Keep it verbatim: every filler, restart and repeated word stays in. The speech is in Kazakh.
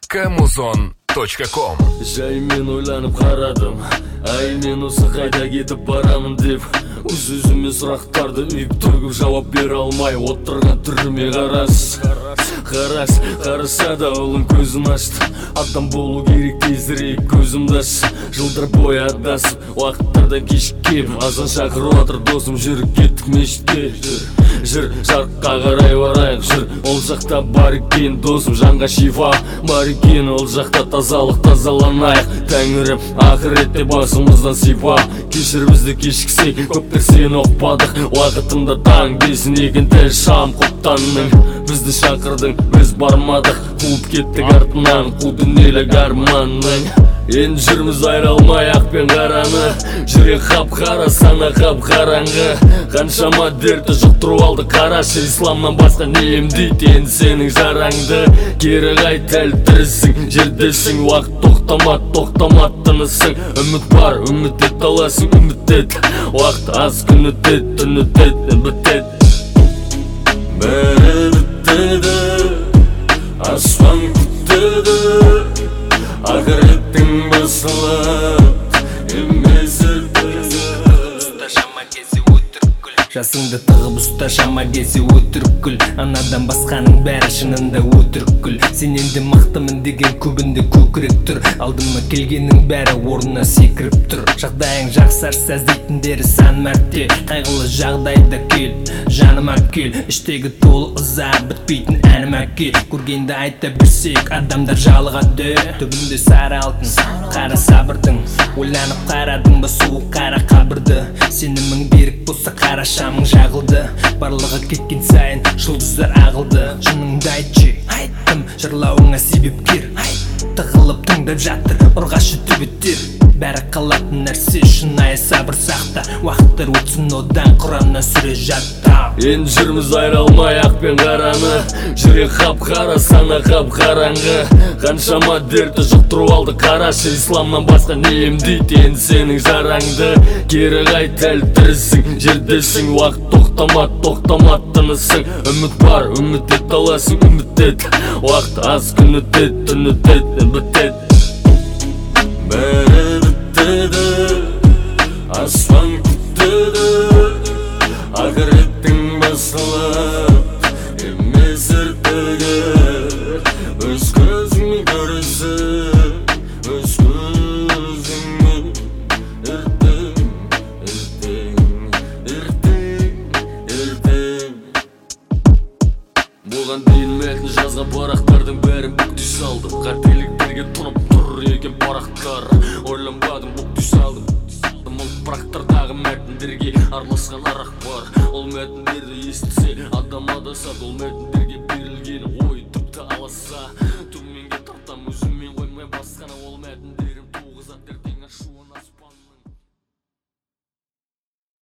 камузон точка ком. Жай мен ойланып қарадым, ай мен осы қайда кетіп барамын деп. Өз-өзіме сұрақтарды үйіп төгіп жауап бере алмай отырған түріме қарас. Қарас, қараса да ұлым көзін ашты. Адам болу керек тезірек көзімді аш. Жылдар бойы адасып, уақыттардан кешіккем. Азан шақырып отыр досым, жүріп кеттік мешітке. Жүр, жарыққа қарай барайық, жүр. Ол жақта бар екен досым, жанға шифа бар екен. Ол жақта тазалық, тазаланайық. Тәңірім ақыретте басымыздан сипа. Кешір бізді кешіксек, көптер сені ұқпадық. Уақытында таң бесін екен дәл шам құптанның. Бізді шақырдың, біз бармадық. Қуып кеттік артынан, қу дүниелік арманның. Енді жүрміз айралмай ақ пен қараны. Жүрек қап-қара, сана қап-қараңғы. Қаншама дерті жұқтырып алды қарашы. Исламнан басқа не емдейді енді сенің жараңды. Кері қайт әлі тірісің, жердесің. Уақыт тоқтамат, тоқтамат тынысың. Үміт бар, үміт ет аласың, үміт ет. Уақыт аз күн өтет, түн өтет, бітет. Бәрі біттеді, аспан күттеді. Ақыреттің басылып, емес үрпілі. Ұсташама кесі өтірік күл. Жасыңды тығып ұсташама кесі өтірік күл. Анадан басқаның бәрі шынында өтірік күл. Сен енді мақтымын деген көбінде көкірек тұр. Алдыма келгенің бәрі орнына секіріп тұр. Жағдайың жақсарса іздейтіндері сан мәрте. Қайғылы жағдайда кел, жаныма кел. Іштегі толы ыза бітпейтін әнім әке. Көргенді айта берсек адамдар жалығады. Түбінде сары алтын, қара сабырдың. Ойланып қарадың ба суық қара қабырды. Сенімің берік болса қара шамың жағылды. Барлығы кеткен сайын жұлдыздар ағылды. Шыныңды айтшы, айттым жырлауыңа себепкер. Тығылып тыңдап жатыр ұрғашы төбеттер. Бәрі қалатын нәрсе шынайы сабыр сақта. Уақыттар өтсін одан Құраннан сүре жатта. Енді жүрміз айралмай ақ пен қараны. Жүрек қап-қара, сана қап-қараңғы. Қаншама дерті жұқтырып алды қарашы. Исламнан басқа не емдейді енді сенің жараңды. Кері қайт әлі тірісің, жердесің. Уақыт тоқтамат, тоқтамат тынысың. Үміт бар, үміт ет аласың, үміт ет. Уақыт аз күн өтет, түн өтет, бітет. Бәрі біттеді, аспан күттеді. Ақыреттің басылып, емес үрпігі. Өз көзіңмен көресің, өз көзіңмен ертең, ертең, ертең, ертең. Бұған дейін мәтін жазған парақтардың бәрін бүкті салдым. Қателіктерге тұнып тұр екен парақтар. Ойланбадым, бүкті салдым. Ол парақтардағы мәтіндерге араласқан арақ бар. Ол мәтіндерді естісе адам адасады. Ол мәтіндерге берілген ой тіпті аласа. Төменге тартам өзіммен қоймай басқаны ол мәтін.